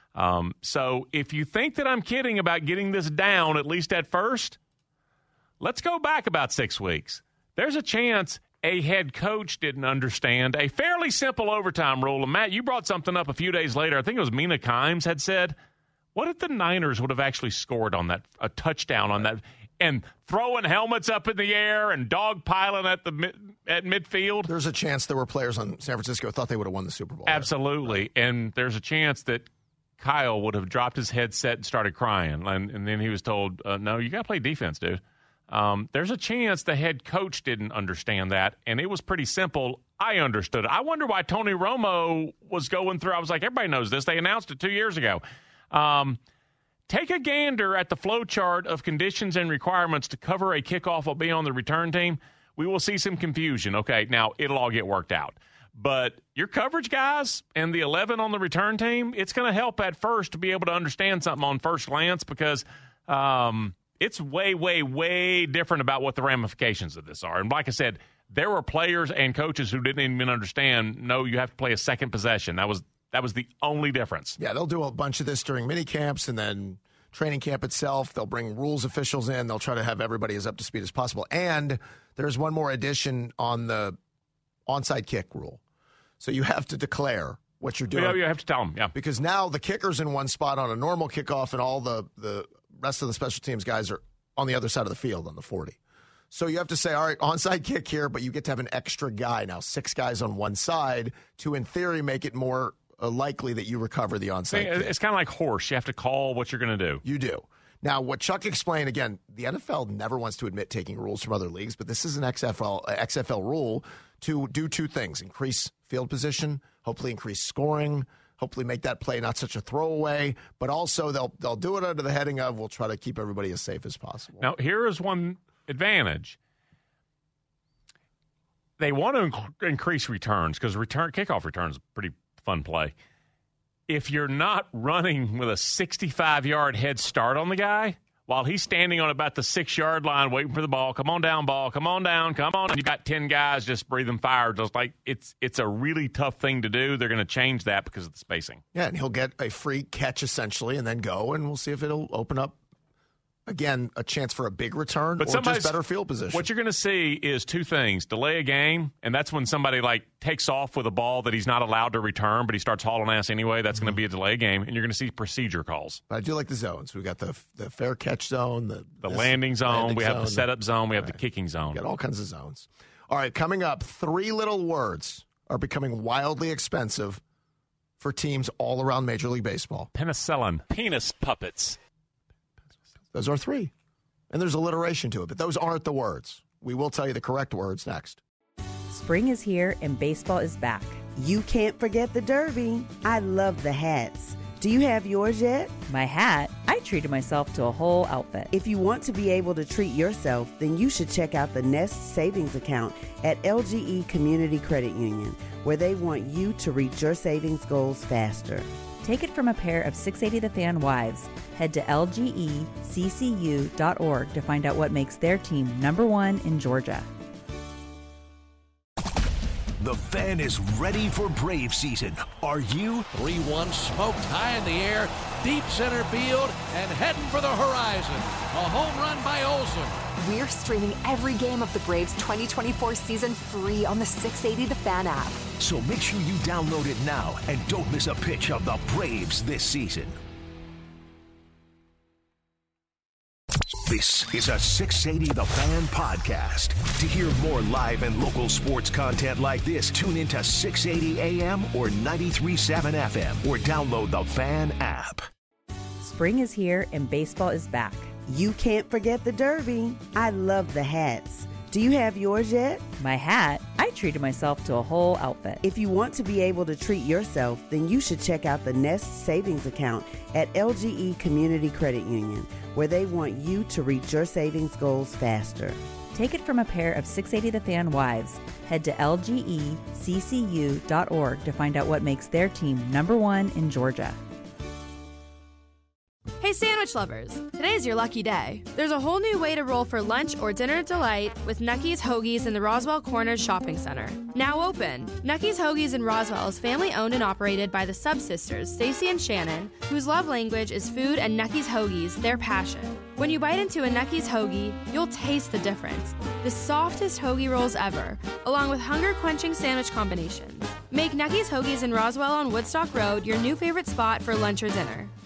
So if you think that I'm kidding about getting this down, at least at first, let's go back about 6 weeks. There's a chance a head coach didn't understand a fairly simple overtime rule. And, Matt, you brought something up a few days later. I think it was Mina Kimes had said, what if the Niners would have actually scored on that, a touchdown on that, and throwing helmets up in the air and dogpiling at midfield? There's a chance there were players on San Francisco who thought they would have won the Super Bowl. Absolutely. Right. And there's a chance that Kyle would have dropped his headset and started crying. And then he was told, no, you got to play defense, dude. There's a chance the head coach didn't understand that, and it was pretty simple. I understood it. I wonder why Tony Romo was going through. I was like, everybody knows this. They announced it 2 years ago. Take a gander at the flow chart of conditions and requirements to cover a kickoff will be on the return team. We will see some confusion. Okay, now it'll all get worked out. But your coverage guys and the 11 on the return team, it's going to help at first to be able to understand something on first glance because it's way, way, way different about what the ramifications of this are. And like I said, there were players and coaches who didn't even understand, no, you have to play a second possession. That was the only difference. Yeah, they'll do a bunch of this during mini camps and then training camp itself. They'll bring rules officials in. They'll try to have everybody as up to speed as possible. And there's one more addition on the onside kick rule. So you have to declare what you're doing. Yeah, you have to tell them, yeah. Because now the kicker's in one spot on a normal kickoff and all the rest of the special teams guys are on the other side of the field on the 40. So you have to say, all right, onside kick here, but you get to have an extra guy now, 6 guys on one side to, in theory, make it more likely that you recover the onside kick. It's kind of like horse. You have to call what you're going to do. You do. Now, what Chuck explained, again, the NFL never wants to admit taking rules from other leagues, but this is an XFL rule to do 2 things: increase field position, hopefully increase scoring, hopefully make that play not such a throwaway, but also they'll do it under the heading of we'll try to keep everybody as safe as possible. Now, here is one advantage. They want to increase returns because kickoff returns is a pretty fun play. If you're not running with a 65-yard head start on the guy while he's standing on about the 6-yard line waiting for the ball, come on down, ball, come on down, come on. And you got 10 guys just breathing fire. Just like it's a really tough thing to do. They're going to change that because of the spacing. Yeah, and he'll get a free catch essentially and then go, and we'll see if it'll open up, again, a chance for a big return or just better field position. What you're going to see is 2 things. Delay a game, and that's when somebody takes off with a ball that he's not allowed to return, but he starts hauling ass anyway. That's going to be a delay game, and you're going to see procedure calls. But I do like the zones. We've got the fair catch zone, the landing zone, we have the setup zone, we have the kicking zone. We've got all kinds of zones. All right, coming up, 3 little words are becoming wildly expensive for teams all around Major League Baseball. Penicillin. Penis puppets. Those are 3. And there's alliteration to it, but those aren't the words. We will tell you the correct words next. Spring is here and baseball is back. You can't forget the Derby. I love the hats. Do you have yours yet? My hat? I treated myself to a whole outfit. If you want to be able to treat yourself, then you should check out the Nest Savings Account at LGE Community Credit Union, where they want you to reach your savings goals faster. Take it from a pair of 680 The Fan wives. Head to lgeccu.org to find out what makes their team #1 in Georgia. The Fan is ready for Brave season. Are you? 3-1 smoked high in the air, deep center field, and heading for the horizon. A home run by Olsen. We're streaming every game of the Braves 2024 season free on the 680 The Fan app. So make sure you download it now and don't miss a pitch of the Braves this season. This is a 680 The Fan podcast. To hear more live and local sports content like this, tune into 680 AM or 93.7 FM or download the Fan app. Spring is here and baseball is back. You can't forget the Derby. I love the hats. Do you have yours yet? My hat? I treated myself to a whole outfit. If you want to be able to treat yourself, then you should check out the Nest Savings Account at LGE Community Credit Union, where they want you to reach your savings goals faster. Take it from a pair of 680 The Fan wives. Head to lgeccu.org to find out what makes their team #1 in Georgia. Hey sandwich lovers, today's your lucky day. There's a whole new way to roll for lunch or dinner delight with Nucky's Hoagies in the Roswell Corners Shopping Center. Now open. Nucky's Hoagies in Roswell is family owned and operated by the Sub Sisters, Stacy and Shannon, whose love language is food and Nucky's Hoagies, their passion. When you bite into a Nucky's Hoagie, you'll taste the difference. The softest hoagie rolls ever, along with hunger-quenching sandwich combinations. Make Nucky's Hoagies in Roswell on Woodstock Road your new favorite spot for lunch or dinner.